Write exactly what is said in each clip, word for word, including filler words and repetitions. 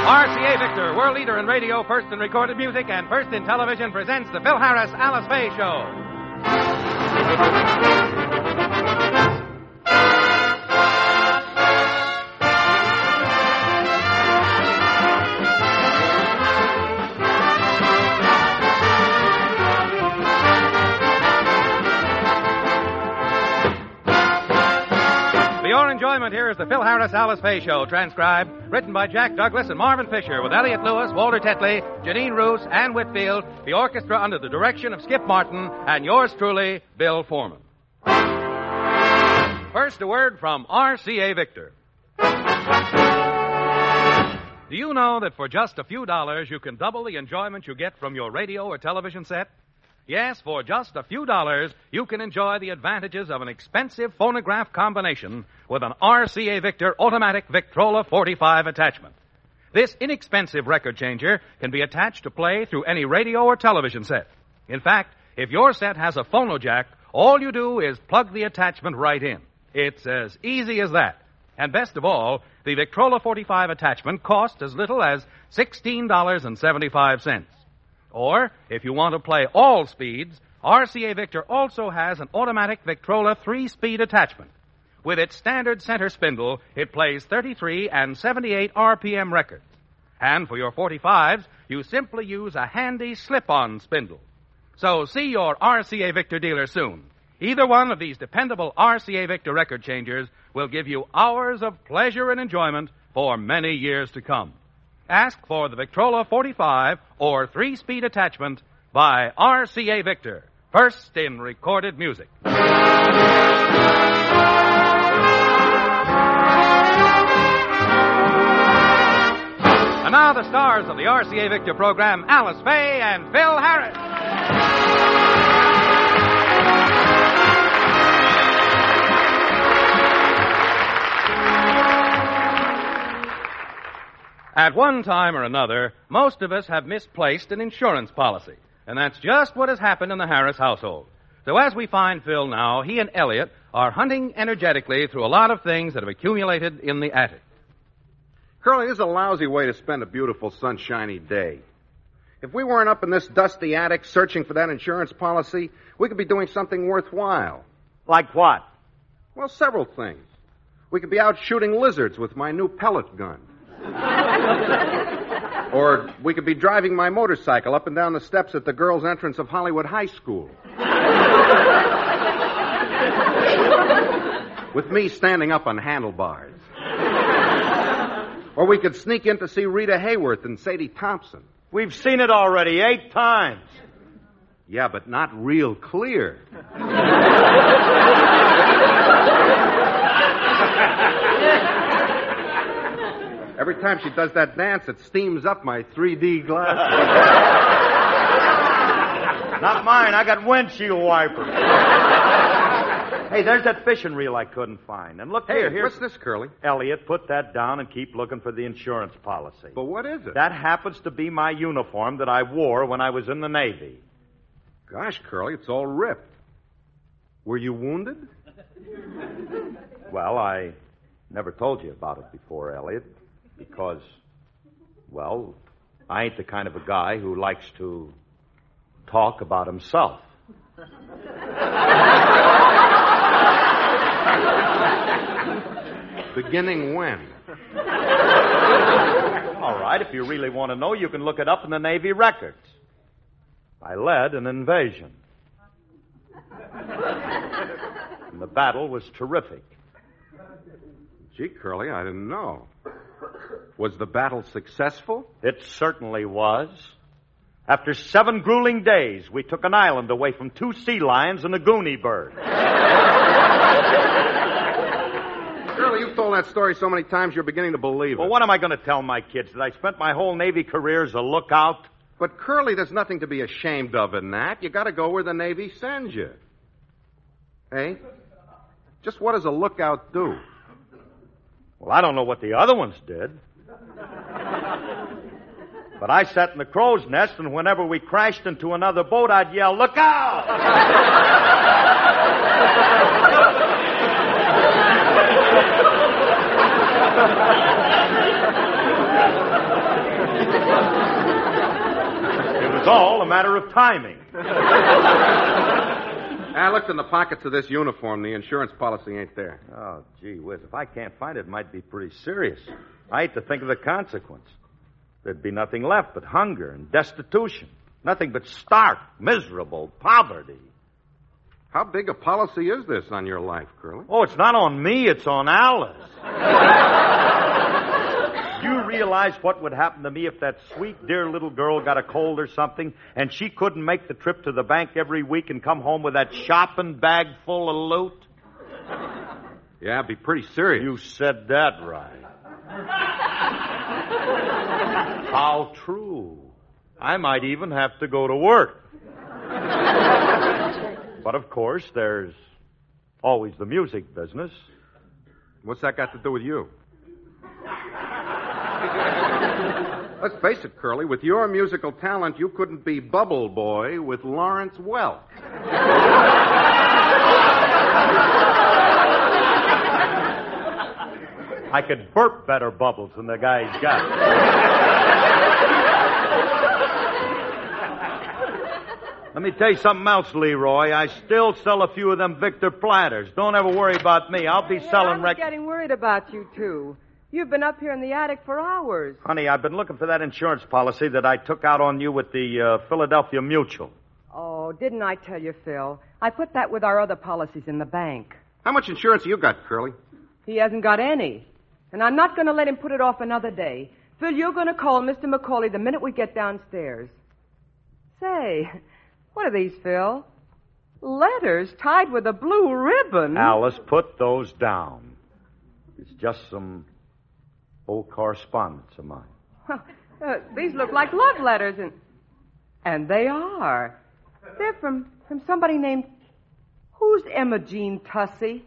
R C A Victor, world leader in radio, first in recorded music, and first in television, presents the Phil Harris Alice Faye Show. For your enjoyment, here is the Phil Harris Alice Faye Show, transcribed, written by Jack Douglas and Marvin Fisher, with Elliot Lewis, Walter Tetley, Janine Roos, Ann Whitfield, the orchestra under the direction of Skip Martin, and yours truly, Bill Foreman. First, a word from R C A Victor. Do you know that for just a few dollars you can double the enjoyment you get from your radio or television set? Yes, for just a few dollars, you can enjoy the advantages of an expensive phonograph combination with an R C A Victor automatic Victrola forty-five attachment. This inexpensive record changer can be attached to play through any radio or television set. In fact, if your set has a phonojack, all you do is plug the attachment right in. It's as easy as that. And best of all, the Victrola forty-five attachment costs as little as sixteen dollars and seventy-five cents. Or, if you want to play all speeds, R C A Victor also has an automatic Victrola three-speed attachment. With its standard center spindle, it plays thirty-three and seventy-eight R P M records. And for your forty-fives, you simply use a handy slip-on spindle. So see your R C A Victor dealer soon. Either one of these dependable R C A Victor record changers will give you hours of pleasure and enjoyment for many years to come. Ask for the Victrola forty-five or three-speed attachment by R C A Victor, first in recorded music. And now the stars of the R C A Victor program, Alice Faye and Phil Harris. At one time or another, most of us have misplaced an insurance policy, and that's just what has happened in the Harris household. So as we find Phil now, he and Elliot are hunting energetically through a lot of things that have accumulated in the attic. Curly, this is a lousy way to spend a beautiful, sunshiny day. If we weren't up in this dusty attic searching for that insurance policy, we could be doing something worthwhile. Like what? Well, several things. We could be out shooting lizards with my new pellet gun. Or we could be driving my motorcycle up and down the steps at the girls' entrance of Hollywood High School. With me standing up on handlebars. Or we could sneak in to see Rita Hayworth and Sadie Thompson. We've seen it already eight times. Yeah, but not real clear. Every time she does that dance, it steams up my three D glasses. Not mine. I got windshield wipers. Hey, there's that fishing reel I couldn't find. And look hey, here. Here's... What's this, Curly? Elliot, put that down and keep looking for the insurance policy. But what is it? That happens to be my uniform that I wore when I was in the Navy. Gosh, Curly, it's all ripped. Were you wounded? Well, I never told you about it before, Elliot. Because, well, I ain't the kind of a guy who likes to talk about himself. Beginning when? All right, if you really want to know, you can look it up in the Navy records. I led an invasion. And the battle was terrific. Gee, Curly, I didn't know. Was the battle successful? It certainly was. After seven grueling days, we took an island away from two sea lions and a goonie bird. Curly, you've told that story so many times you're beginning to believe it. Well, what am I going to tell my kids? That I spent my whole Navy career as a lookout? But, Curly, there's nothing to be ashamed of in that. You got to go where the Navy sends you. Hey? Just what does a lookout do? Well, I don't know what the other ones did. But I sat in the crow's nest, and whenever we crashed into another boat, I'd yell, "Look out!" all a matter of timing. I looked in the pockets of this uniform. The insurance policy ain't there. Oh, gee whiz. If I can't find it, it might be pretty serious. I hate to think of the consequence. There'd be nothing left but hunger and destitution. Nothing but stark, miserable poverty. How big a policy is this on your life, Curly? Oh, it's not on me, it's on Alice. You realize what would happen to me if that sweet, dear little girl got a cold or something, and she couldn't make the trip to the bank every week and come home with that shopping bag full of loot? Yeah, it'd be pretty serious. You said that right. How true. I might even have to go to work. But, of course, there's always the music business. What's that got to do with you? Let's face it, Curly, with your musical talent, you couldn't be Bubble Boy with Lawrence Welk. I could burp better bubbles than the guy's got. Let me tell you something else, Leroy. I still sell a few of them Victor platters. Don't ever worry about me. I'll be yeah, selling... I'm rec- getting worried about you, too. You've been up here in the attic for hours. Honey, I've been looking for that insurance policy that I took out on you with the uh, Philadelphia Mutual. Oh, didn't I tell you, Phil? I put that with our other policies in the bank. How much insurance you got, Curly? He hasn't got any. And I'm not going to let him put it off another day. Phil, you're going to call Mister McCauley the minute we get downstairs. Say, what are these, Phil? Letters tied with a blue ribbon. Alice, put those down. It's just some old correspondence of mine. Huh, uh, these look like love letters, and and they are. They're from, from somebody named... Who's Emma Jean Tussey?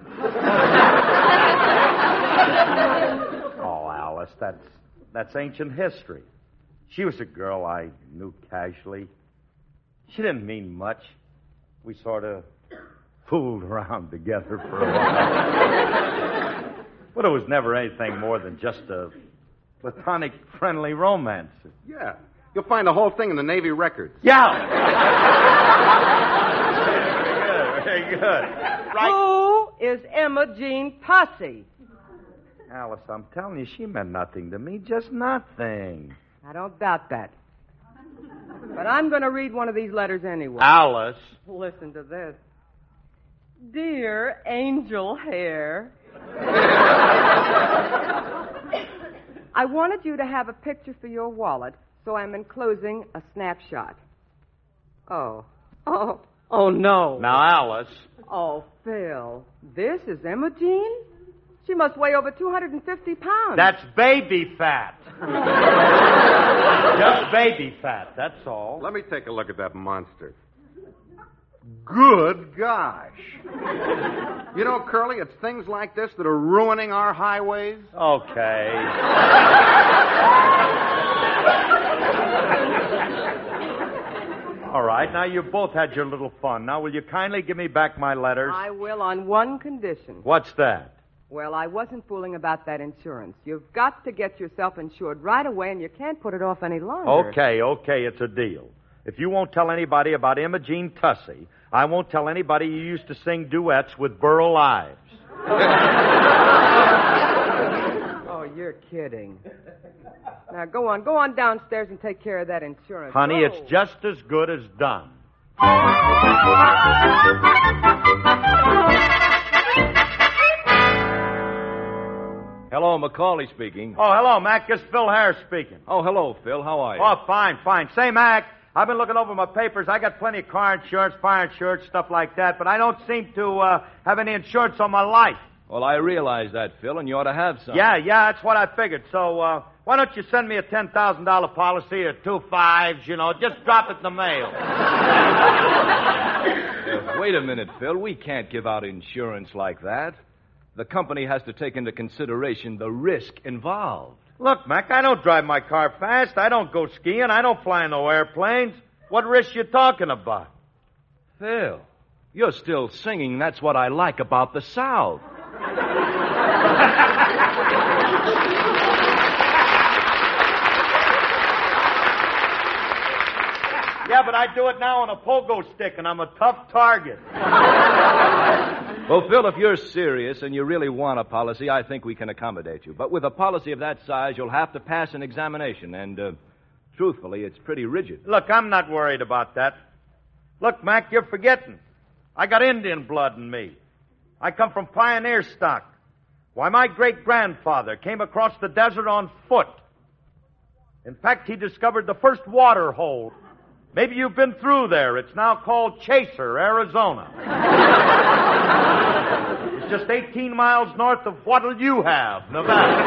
Oh, Alice, that's that's ancient history. She was a girl I knew casually. She didn't mean much. We sort of fooled around together for a while. But it was never anything more than just a platonic, friendly romance. Yeah. You'll find the whole thing in the Navy records. Yeah. Very good. Very good. Right. Who is Emma Jean Tussey? Alice, I'm telling you, she meant nothing to me. Just nothing. I don't doubt that. But I'm going to read one of these letters anyway. Alice. Listen to this. Dear Angel Hair, I wanted you to have a picture for your wallet, so I'm enclosing a snapshot. Oh. Oh. Oh, no. Now, Alice. Oh, Phil, this is Emma Jean? She must weigh over two hundred fifty pounds. That's baby fat. Just baby fat, that's all. Let me take a look at that monster. Good gosh. You know, Curly, it's things like this that are ruining our highways. Okay. All right, now you both had your little fun. Now, will you kindly give me back my letters? I will on one condition. What's that? Well, I wasn't fooling about that insurance. You've got to get yourself insured right away, and you can't put it off any longer. Okay, okay, it's a deal. If you won't tell anybody about Emma Jean Tussey, I won't tell anybody you used to sing duets with Burl Ives. Oh, you're kidding. Now, go on. Go on downstairs and take care of that insurance. Honey, Go. it's just as good as done. Hello, Macaulay speaking. Oh, hello, Mac. It's Phil Harris speaking. Oh, hello, Phil. How are you? Oh, fine, fine. Say, Mac, I've been looking over my papers. I got plenty of car insurance, fire insurance, stuff like that, but I don't seem to uh, have any insurance on my life. Well, I realize that, Phil, and you ought to have some. Yeah, yeah, that's what I figured. So, uh, why don't you send me a ten thousand dollars policy or two fives, you know, just drop it in the mail. Uh, wait a minute, Phil. We can't give out insurance like that. The company has to take into consideration the risk involved. Look, Mac, I don't drive my car fast. I don't go skiing. I don't fly no airplanes. What risk you talking about? Phil, you're still singing That's What I Like About the South. I do it now on a pogo stick, and I'm a tough target. Well, Phil, if you're serious and you really want a policy, I think we can accommodate you. But with a policy of that size, you'll have to pass an examination, and, uh, truthfully, it's pretty rigid. Look, I'm not worried about that. Look, Mac, you're forgetting. I got Indian blood in me. I come from pioneer stock. Why, my great-grandfather came across the desert on foot. In fact, he discovered the first water hole. Maybe you've been through there. It's now called Chaser, Arizona. It's just eighteen miles north of what'll you have, Nevada.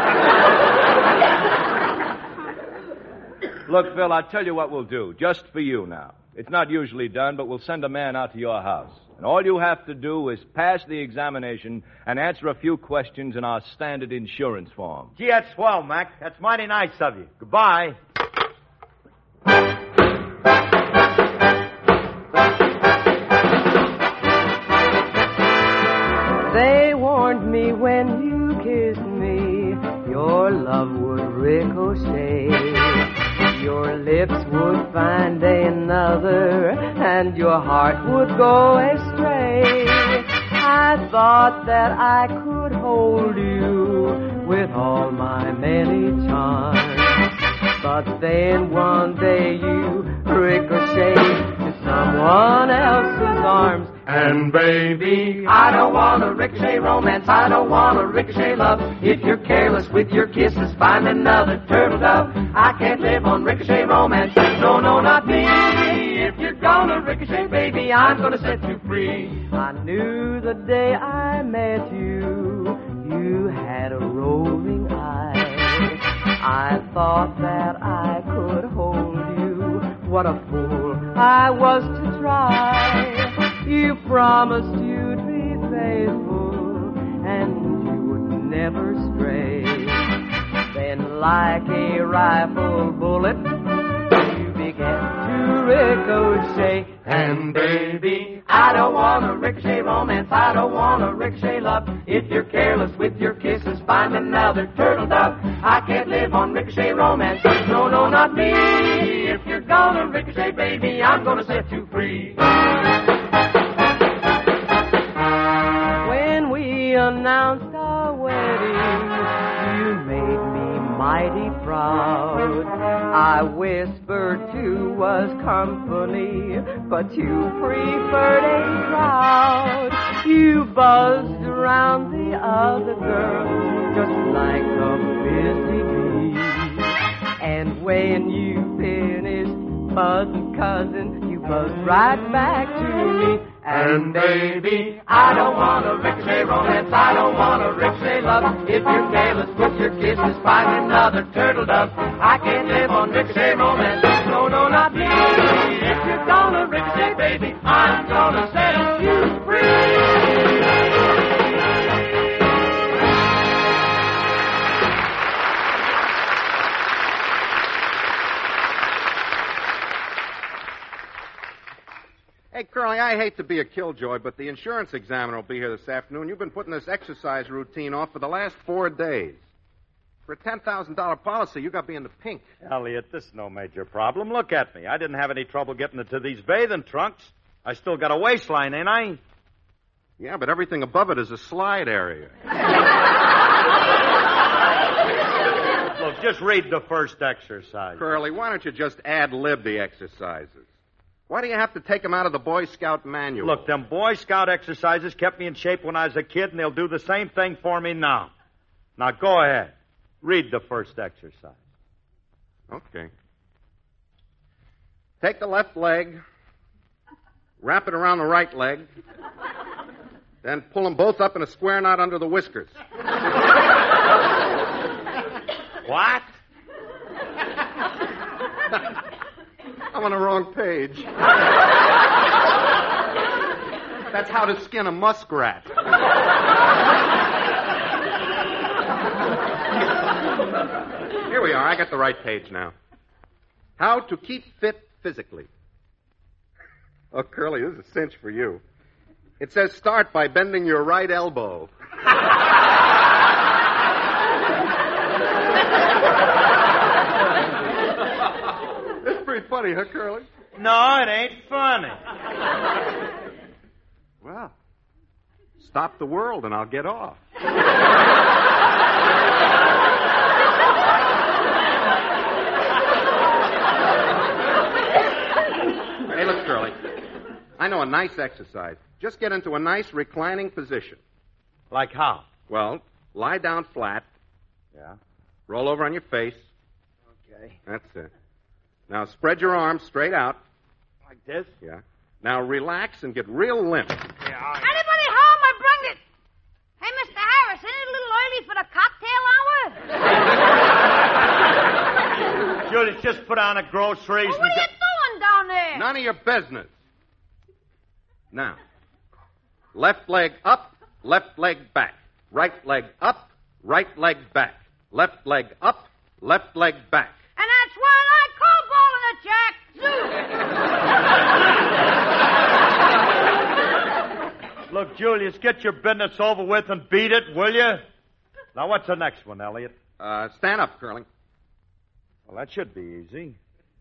Look, Phil, I'll tell you what we'll do, just for you now. It's not usually done, but we'll send a man out to your house. And all you have to do is pass the examination and answer a few questions in our standard insurance form. Gee, that's swell, Mac. That's mighty nice of you. Goodbye. They warned me when you kissed me, your love would ricochet. Your lips would find another, and your heart would go astray. I thought that I could hold you with all my many charms. But then one day you ricocheted to someone else's arms. And baby, I don't want a ricochet romance, I don't want a ricochet love. If you're careless with your kisses, find another turtle dove. I can't live on ricochet romance, no, no, not me. If you're gonna ricochet, baby, I'm gonna set you free. I knew the day I met you, you had a roving eye. I thought that I could hold you, what a fool I was to try. You promised you'd be faithful, and you would never stray. Then like a rifle bullet, you began to ricochet. And baby, I don't want a ricochet romance, I don't want a ricochet love. If you're careless with your kisses, find another turtle dove. I can't live on ricochet romance, no, no, not me. If you're gonna ricochet, baby, I'm gonna set you free. When we announced our wedding, you made me mighty proud. I whispered to us company, but you preferred a crowd. You buzzed around the other girls just like a busy bee. And when you finished buzzing, cousin, you buzzed right back to me. And baby, I don't want a ricochet romance, I don't want a ricochet love. If you're careless with your kisses, find another turtle dove. I can't live on ricochet romance, no, no, not me. If you're gonna ricochet, baby, I'm gonna set you free. Hey, Curly, I hate to be a killjoy, but the insurance examiner will be here this afternoon. You've been putting this exercise routine off for the last four days. For a ten thousand dollars policy, you got to be in the pink. Elliot, this is no major problem. Look at me. I didn't have any trouble getting into these bathing trunks. I still got a waistline, ain't I? Yeah, but everything above it is a slide area. Look, just read the first exercise. Curly, why don't you just ad-lib the exercises? Why do you have to take them out of the Boy Scout manual? Look, them Boy Scout exercises kept me in shape when I was a kid, and they'll do the same thing for me now. Now, go ahead. Read the first exercise. Okay. Take the left leg, wrap it around the right leg, then pull them both up in a square knot under the whiskers. What? I'm on the wrong page. That's how to skin a muskrat. Here we are. I got the right page now. How to keep fit physically. Oh, Curly, this is a cinch for you. It says start by bending your right elbow. It's pretty funny, huh, Curly? No, it ain't funny. Well, stop the world and I'll get off. Hey, look, Curly. I know a nice exercise. Just get into a nice reclining position. Like how? Well, lie down flat. Yeah. Roll over on your face. Okay. That's it. Now spread your arms straight out. Like this? Yeah. Now relax and get real limp. Yeah, I... Anybody home? I bring it. Hey, Mister Harris, isn't it a little early for the cocktail hour? Julius, just put on the groceries. Well, what are you doing down there? None of your business. Now, left leg up, left leg back. Right leg up, right leg back. Left leg up, left leg back. And that's why I call balling it, Jack. Zoo. Look, Julius, get your business over with and beat it, will you? Now, what's the next one, Elliot? Uh, stand up, Curling. Well, that should be easy.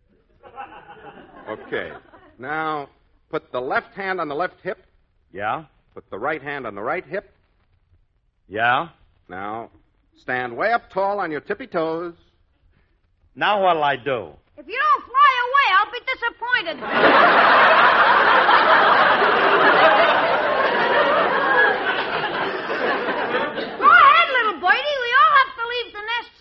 Okay. Now, put the left hand on the left hip. Yeah? Put the right hand on the right hip. Yeah? Now, stand way up tall on your tippy toes. Now what'll I do? If you don't fly away, I'll be disappointed. Go ahead, little birdie. We all have to leave the nest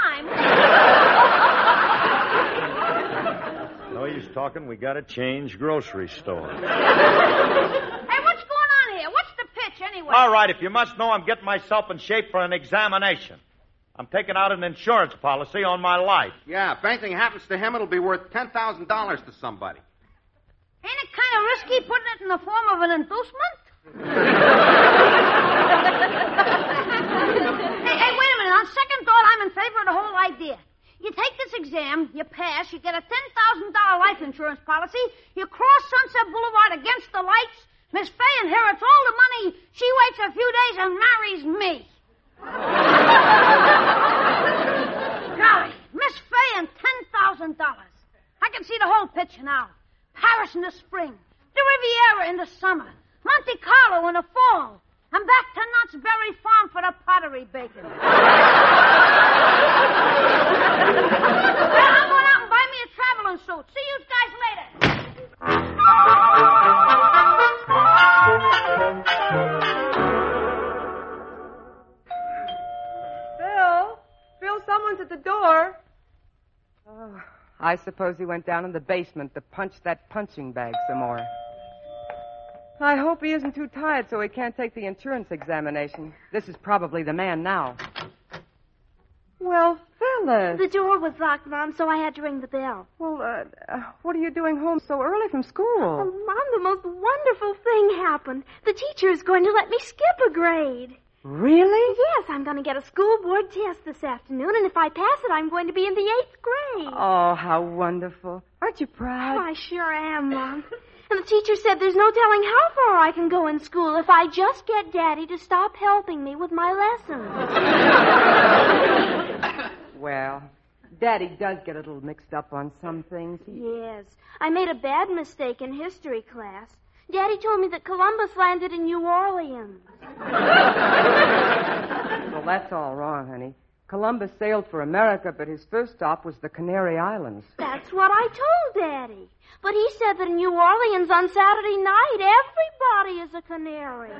sometime. No use talking. We gotta change grocery store. Hey, what's going on here? What's the pitch, anyway? All right, if you must know, I'm getting myself in shape for an examination. I'm taking out an insurance policy on my life. Yeah, if anything happens to him, it'll be worth ten thousand dollars to somebody. Ain't it kind of risky putting it in the form of an inducement? hey, hey, wait a minute. On second thought, I'm in favor of the whole idea. You take this exam, you pass, you get a ten thousand dollars life insurance policy, you cross Sunset Boulevard against the lights, Miss Fay inherits all the money, she waits a few days and marries me. Golly, Miss Fay and ten thousand dollars. I can see the whole picture now. Paris in the spring, the Riviera in the summer, Monte Carlo in the fall, and back to Knott's Berry Farm for the pottery baking. Well, I'm going out and buy me a traveling suit. See you guys later. Phil? Phil, someone's at the door. Oh, I suppose he went down in the basement to punch that punching bag some more. I hope he isn't too tired so he can't take the insurance examination. This is probably the man now. Well, Phyllis. The door was locked, Mom, so I had to ring the bell. Well, uh, uh, what are you doing home so early from school? Oh, Mom, the most wonderful thing happened. The teacher is going to let me skip a grade. Really? Yes, I'm going to get a school board test this afternoon, and if I pass it, I'm going to be in the eighth grade. Oh, how wonderful. Aren't you proud? Oh, I sure am, Mom. And the teacher said there's no telling how far I can go in school if I just get Daddy to stop helping me with my lessons. Well, Daddy does get a little mixed up on some things. He... Yes. I made a bad mistake in history class. Daddy told me that Columbus landed in New Orleans. Well, that's all wrong, honey. Columbus sailed for America, but his first stop was the Canary Islands. That's what I told Daddy. But he said that in New Orleans on Saturday night, everybody is a canary.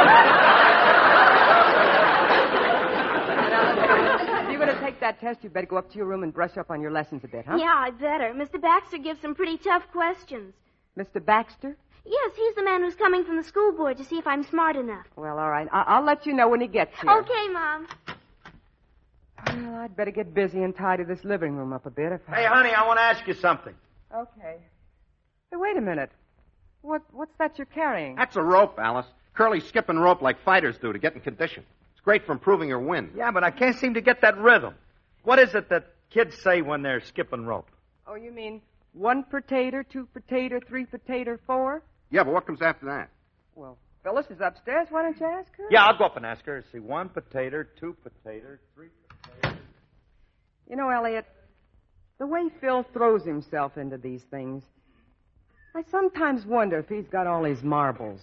If you're going to take that test, you better go up to your room and brush up on your lessons a bit, huh? Yeah, I better. Mister Baxter gives some pretty tough questions. Mister Baxter? Yes, he's the man who's coming from the school board to see if I'm smart enough. Well, all right. I- I'll let you know when he gets here. Okay, Mom. Well, I'd better get busy and tidy this living room up a bit. If I... Hey, honey, I want to ask you something. Okay. Hey, wait a minute. What? What's that you're carrying? That's a rope, Alice. Curly's skipping rope like fighters do to get in condition. It's great for improving your wind. Yeah, but I can't seem to get that rhythm. What is it that kids say when they're skipping rope? Oh, you mean one potato, two potato, three potato, four? Yeah, but what comes after that? Well, Phyllis is upstairs. Why don't you ask her? Yeah, I'll go up and ask her. See, one potato, two potato, three potato. You know, Elliot, the way Phil throws himself into these things, I sometimes wonder if he's got all his marbles.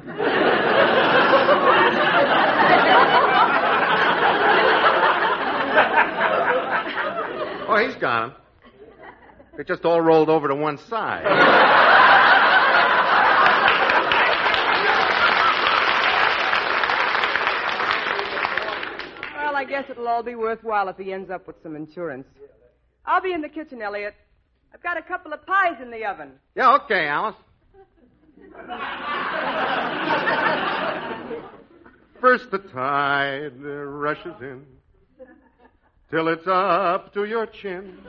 Oh, he's got them. They're just all rolled over to one side. Well, I guess it'll all be worthwhile if he ends up with some insurance. I'll be in the kitchen, Elliot. I've got a couple of pies in the oven. Yeah, okay, Alice. First the tide uh, rushes in till it's up to your chin.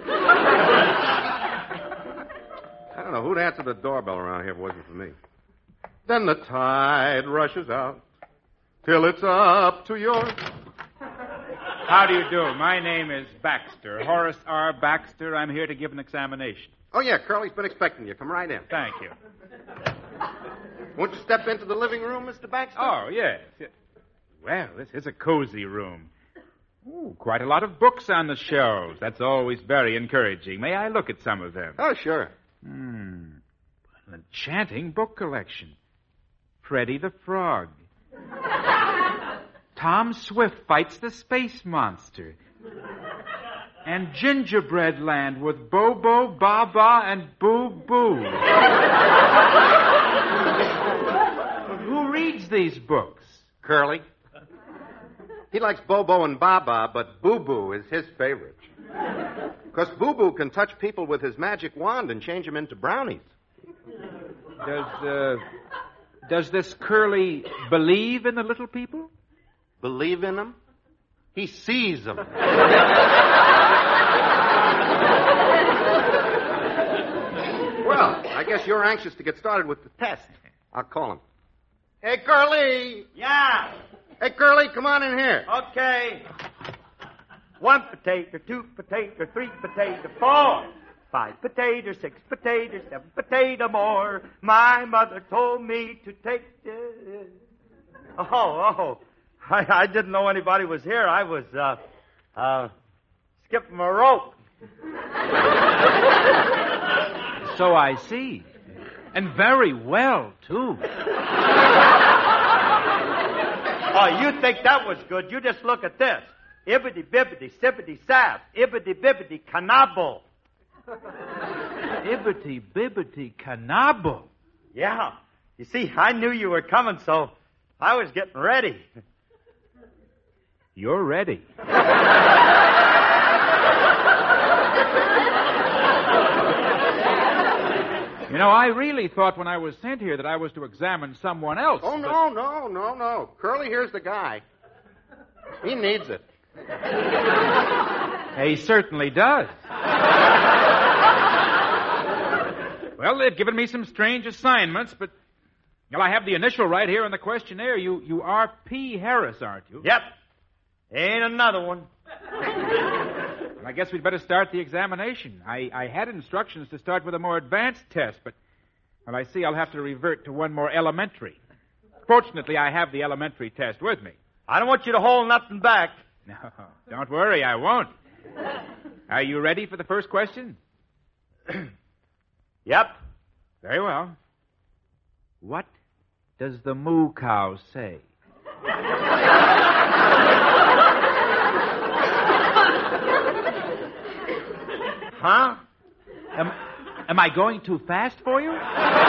I don't know who'd answer the doorbell around here if it wasn't for me. Then the tide rushes out till it's up to your... How do you do? My name is Baxter, Horace R. Baxter. I'm here to give an examination. Oh, yeah, Curly's been expecting you. Come right in. Thank you. Won't you step into the living room, Mister Baxter? Oh, yes. Well, this is a cozy room. Ooh, quite a lot of books on the shelves. That's always very encouraging. May I look at some of them? Oh, sure. Hmm. An enchanting book collection. Freddy the Frog. Tom Swift Fights the Space Monster. And Gingerbread Land with Bobo, Baba, and Boo Boo. Who reads these books? Curly. He likes Bobo and Baba, but Boo Boo is his favorite. Because Boo Boo can touch people with his magic wand and change them into brownies. Does, uh, does this Curly believe in the little people? Believe in them? He sees them. Well, I guess you're anxious to get started with the test. I'll call him. Hey, Curly! Yeah. Hey, Curly, come on in here. Okay. One potato, two potato, three potato, four. Five potato, six potato, seven potato more. My mother told me to take the... Oh, oh. I, I didn't know anybody was here. I was, uh, uh, skipping a rope. So I see. And very well, too. Oh, you think that was good? You just look at this. Ibbity bibbity sibbity sab. Ibbity bibbity canabo. Ibbity bibbity canabo. Yeah. You see, I knew you were coming, so I was getting ready. You're ready. You know, I really thought when I was sent here that I was to examine someone else. Oh, no, no, no, no. Curly here's the guy. He needs it. He certainly does. Well, they've given me some strange assignments, but... Well, I have the initial right here in the questionnaire. You you are P. Harris, aren't you? Yep. Ain't another one. Well, I guess we'd better start the examination. I, I had instructions to start with a more advanced test, but, well, I see I'll have to revert to one more elementary. Fortunately, I have the elementary test with me. I don't want you to hold nothing back. No, don't worry, I won't. Are you ready for the first question? Yep. Very well. What does the moo cow say? Huh? Am, am I going too fast for you?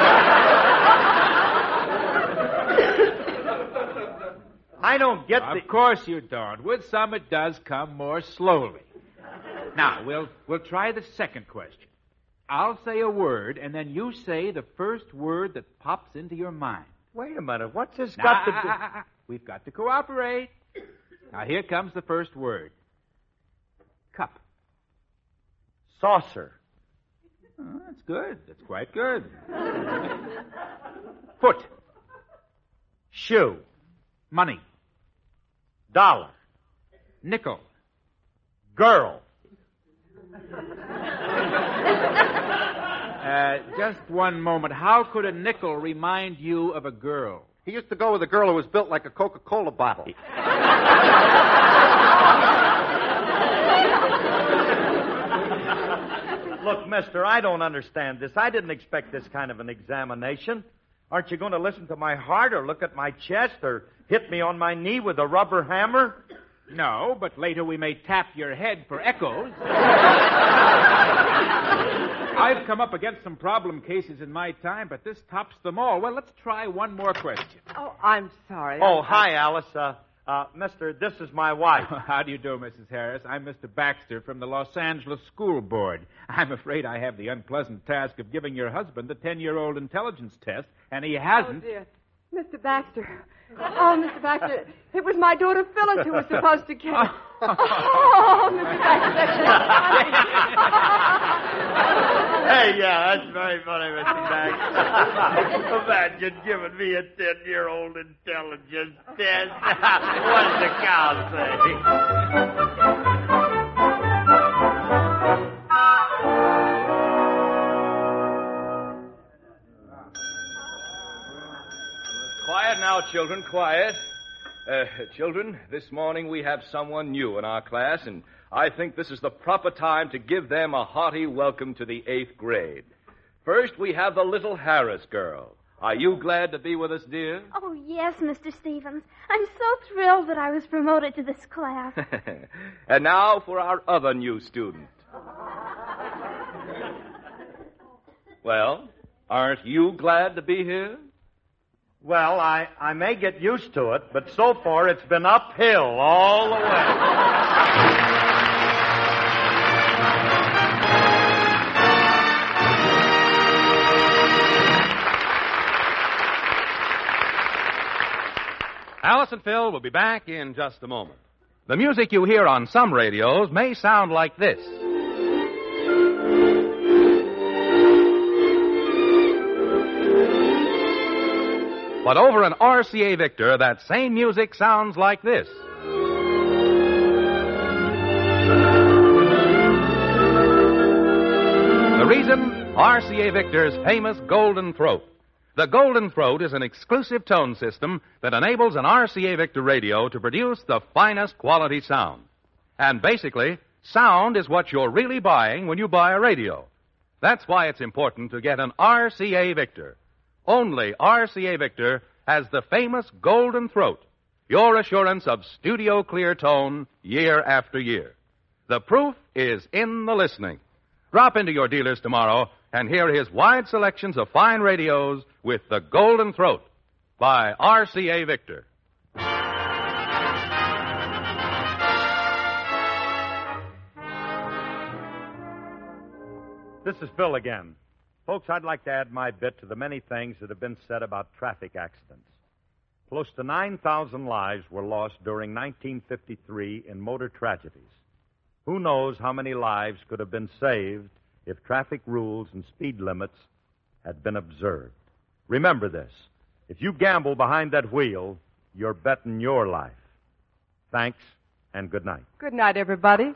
I don't get Of the... course you don't. With some, it does come more slowly. Now, we'll we'll try the second question. I'll say a word, and then you say the first word that pops into your mind. Wait a minute. What's this Now, got to ah, do... ah, ah, ah. We've got to cooperate. Now, here comes the first word. Cup. Saucer. Oh, that's good. That's quite good. Foot. Shoe. Money. Dollar. Nickel. Girl. Uh, just one moment. How could a nickel remind you of a girl? He used to go with a girl who was built like a Coca-Cola bottle. Look, mister, I don't understand this. I didn't expect this kind of an examination. Aren't you going to listen to my heart or look at my chest or hit me on my knee with a rubber hammer? No, but later we may tap your head for echoes. I've come up against some problem cases in my time, but this tops them all. Well, let's try one more question. Oh, I'm sorry. Oh, I'm, hi, Alice. Uh, uh, mister, this is my wife. How do you do, Missus Harris? I'm Mister Baxter from the Los Angeles School Board. I'm afraid I have the unpleasant task of giving your husband the ten-year-old intelligence test, and he hasn't. Oh, dear. Mister Baxter. Oh, Mister Baxter, it was my daughter Phyllis who was supposed to get it. Oh, Mister Baxter, that's Hey, yeah, that's very funny, Mister Baxter. Imagine giving me a ten-year-old intelligence test. What does the cow say? Quiet now, children, quiet. Uh, children, this morning we have someone new in our class, and I think this is the proper time to give them a hearty welcome to the eighth grade. First, we have the little Harris girl. Are you glad to be with us, dear? Oh, yes, Mister Stevens. I'm so thrilled that I was promoted to this class. And now for our other new student. Well, aren't you glad to be here? Well, I, I may get used to it, but so far it's been uphill all the way. Alice and Phil will be back in just a moment. The music you hear on some radios may sound like this. But over an R C A Victor, that same music sounds like this. The reason? R C A Victor's famous Golden Throat. The Golden Throat is an exclusive tone system that enables an R C A Victor radio to produce the finest quality sound. And basically, sound is what you're really buying when you buy a radio. That's why it's important to get an R C A Victor. Only R C A Victor has the famous Golden Throat, your assurance of studio clear tone year after year. The proof is in the listening. Drop into your dealers tomorrow and hear his wide selections of fine radios with the Golden Throat by R C A Victor. This is Phil again. Folks, I'd like to add my bit to the many things that have been said about traffic accidents. Close to nine thousand lives were lost during nineteen fifty-three in motor tragedies. Who knows how many lives could have been saved if traffic rules and speed limits had been observed. Remember this. If you gamble behind that wheel, you're betting your life. Thanks, and good night. Good night, everybody.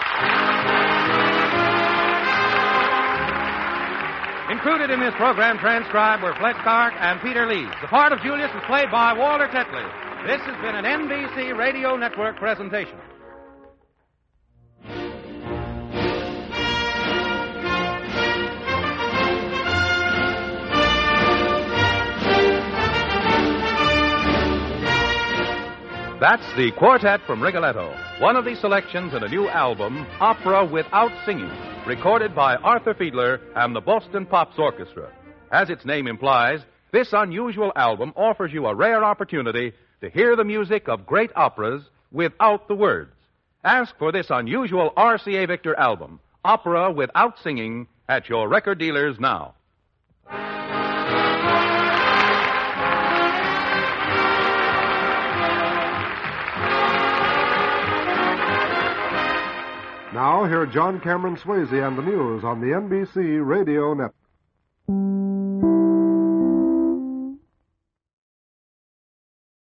Included in this program transcribed were Fletch Clark and Peter Leeds. The part of Julius was played by Walter Tetley. This has been an N B C Radio Network presentation. That's the Quartet from Rigoletto, one of the selections in a new album, Opera Without Singing, recorded by Arthur Fiedler and the Boston Pops Orchestra. As its name implies, this unusual album offers you a rare opportunity to hear the music of great operas without the words. Ask for this unusual R C A Victor album, Opera Without Singing, at your record dealers now. Now, hear John Cameron Swayze and the news on the N B C Radio Network.